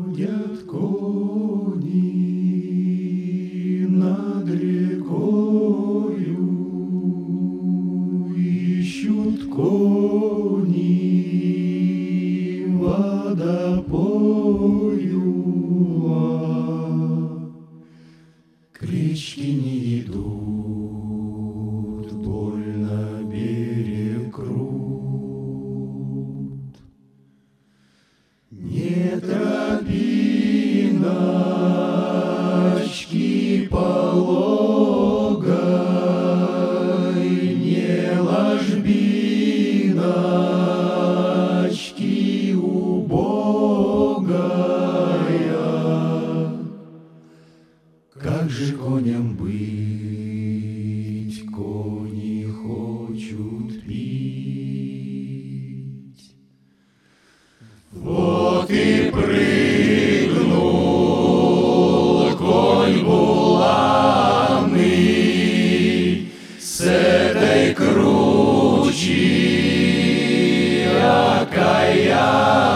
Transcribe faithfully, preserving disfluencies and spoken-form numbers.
Ходят кони над рекою, ищут кони водопою, а к речке не идут, больно берег крут. Не тропиночки пологой, не ложбиночки убогая. Как же коням быть, кони хочут пить? Вот и прыгнул конь булавный с этой кручи окаянной.